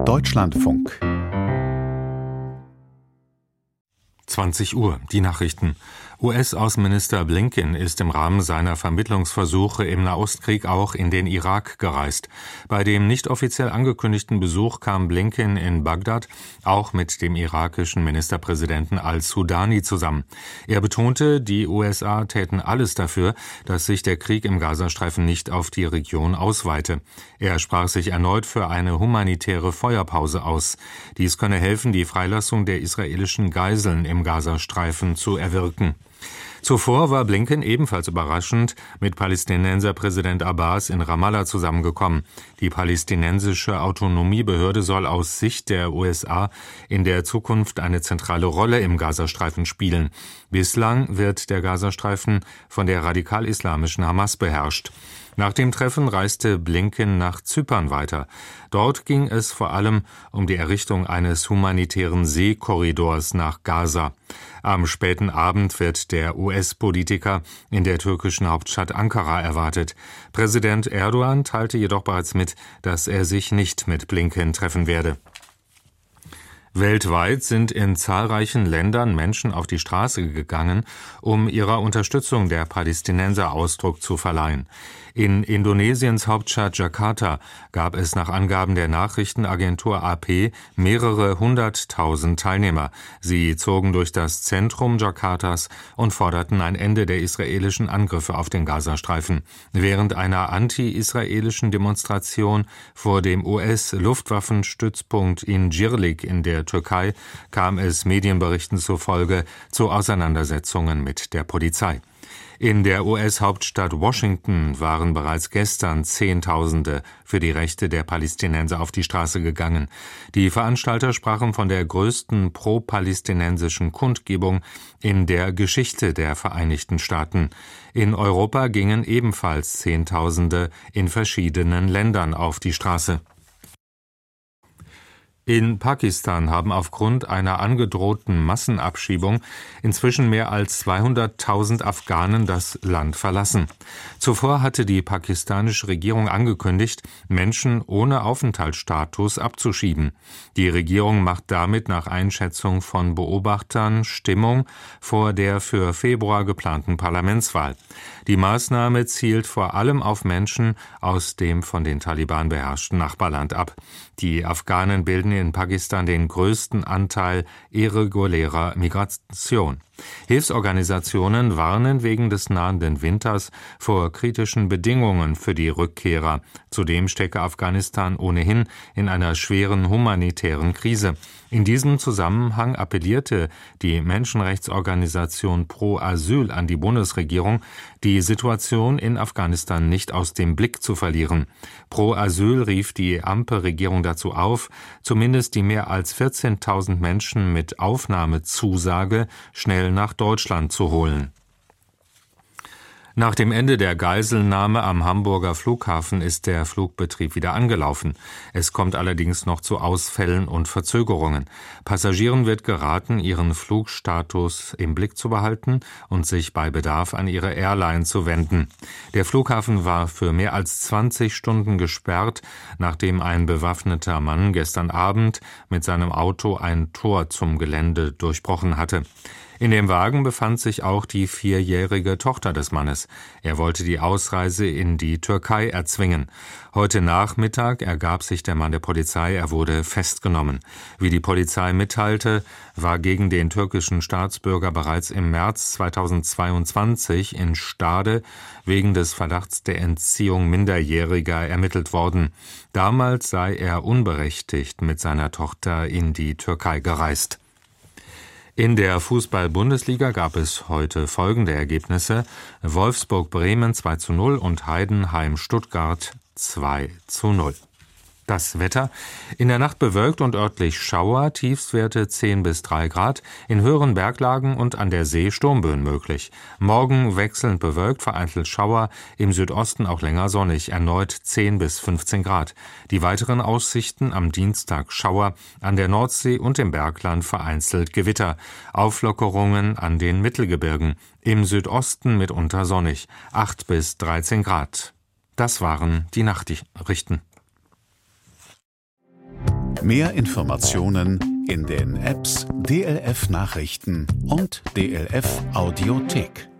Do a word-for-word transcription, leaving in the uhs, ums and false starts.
Deutschlandfunk. zwanzig Uhr, die Nachrichten. U S-Außenminister Blinken ist im Rahmen seiner Vermittlungsversuche im Nahostkrieg auch in den Irak gereist. Bei dem nicht offiziell angekündigten Besuch kam Blinken in Bagdad auch mit dem irakischen Ministerpräsidenten al-Sudani zusammen. Er betonte, die U S A täten alles dafür, dass sich der Krieg im Gazastreifen nicht auf die Region ausweite. Er sprach sich erneut für eine humanitäre Feuerpause aus. Dies könne helfen, die Freilassung der israelischen Geiseln im Gazastreifen zu erwirken. Zuvor war Blinken ebenfalls überraschend mit Palästinenserpräsident Abbas in Ramallah zusammengekommen. Die palästinensische Autonomiebehörde soll aus Sicht der U S A in der Zukunft eine zentrale Rolle im Gazastreifen spielen. Bislang wird der Gazastreifen von der radikal-islamischen Hamas beherrscht. Nach dem Treffen reiste Blinken nach Zypern weiter. Dort ging es vor allem um die Errichtung eines humanitären Seekorridors nach Gaza. Am späten Abend wird der U S-Politiker in der türkischen Hauptstadt Ankara erwartet. Präsident Erdogan teilte jedoch bereits mit, dass er sich nicht mit Blinken treffen werde. Weltweit sind in zahlreichen Ländern Menschen auf die Straße gegangen, um ihrer Unterstützung der Palästinenser Ausdruck zu verleihen. In Indonesiens Hauptstadt Jakarta gab es nach Angaben der Nachrichtenagentur A P mehrere hunderttausend Teilnehmer. Sie zogen durch das Zentrum Jakartas und forderten ein Ende der israelischen Angriffe auf den Gazastreifen. Während einer anti-israelischen Demonstration vor dem U S-Luftwaffenstützpunkt in Incirlik in der Türkei kam es Medienberichten zufolge zu Auseinandersetzungen mit der Polizei. In der U S-Hauptstadt Washington waren bereits gestern Zehntausende für die Rechte der Palästinenser auf die Straße gegangen. Die Veranstalter sprachen von der größten pro-palästinensischen Kundgebung in der Geschichte der Vereinigten Staaten. In Europa gingen ebenfalls Zehntausende in verschiedenen Ländern auf die Straße. In Pakistan haben aufgrund einer angedrohten Massenabschiebung inzwischen mehr als zweihunderttausend Afghanen das Land verlassen. Zuvor hatte die pakistanische Regierung angekündigt, Menschen ohne Aufenthaltsstatus abzuschieben. Die Regierung macht damit nach Einschätzung von Beobachtern Stimmung vor der für Februar geplanten Parlamentswahl. Die Maßnahme zielt vor allem auf Menschen aus dem von den Taliban beherrschten Nachbarland ab. Die Afghanen bilden in Pakistan den größten Anteil irregulärer Migration. Hilfsorganisationen warnen wegen des nahenden Winters vor kritischen Bedingungen für die Rückkehrer. Zudem stecke Afghanistan ohnehin in einer schweren humanitären Krise. In diesem Zusammenhang appellierte die Menschenrechtsorganisation Pro Asyl an die Bundesregierung, die Situation in Afghanistan nicht aus dem Blick zu verlieren. Pro Asyl rief die Ampelregierung dazu auf, zumindest die mehr als vierzehntausend Menschen mit Aufnahmezusage schnell nach Deutschland zu holen. Nach dem Ende der Geiselnahme am Hamburger Flughafen ist der Flugbetrieb wieder angelaufen. Es kommt allerdings noch zu Ausfällen und Verzögerungen. Passagieren wird geraten, ihren Flugstatus im Blick zu behalten und sich bei Bedarf an ihre Airline zu wenden. Der Flughafen war für mehr als zwanzig Stunden gesperrt, nachdem ein bewaffneter Mann gestern Abend mit seinem Auto ein Tor zum Gelände durchbrochen hatte. In dem Wagen befand sich auch die vierjährige Tochter des Mannes. Er wollte die Ausreise in die Türkei erzwingen. Heute Nachmittag ergab sich der Mann der Polizei, er wurde festgenommen. Wie die Polizei mitteilte, war gegen den türkischen Staatsbürger bereits im März zweitausendzweiundzwanzig in Stade wegen des Verdachts der Entziehung Minderjähriger ermittelt worden. Damals sei er unberechtigt mit seiner Tochter in die Türkei gereist. In der Fußball-Bundesliga gab es heute folgende Ergebnisse: Wolfsburg-Bremen zwei zu null und Heidenheim-Stuttgart zwei zu null. Das Wetter: In der Nacht bewölkt und örtlich Schauer, Tiefstwerte zehn bis drei Grad, in höheren Berglagen und an der See Sturmböen möglich. Morgen wechselnd bewölkt, vereinzelt Schauer, im Südosten auch länger sonnig, erneut zehn bis fünfzehn Grad. Die weiteren Aussichten: am Dienstag Schauer, an der Nordsee und im Bergland vereinzelt Gewitter. Auflockerungen an den Mittelgebirgen, im Südosten mitunter sonnig, acht bis dreizehn Grad. Das waren die Nachrichten. Mehr Informationen in den Apps D L F Nachrichten und D L F Audiothek.